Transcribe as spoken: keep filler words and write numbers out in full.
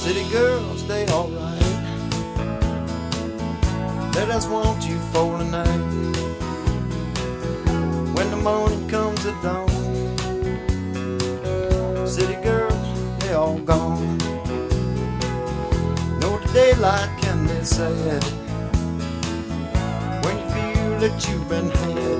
City girls, they alright. They just want you for the night. When the morning comes at dawn, city girls, they all gone. Know the daylight can be sad when you feel that you've been had.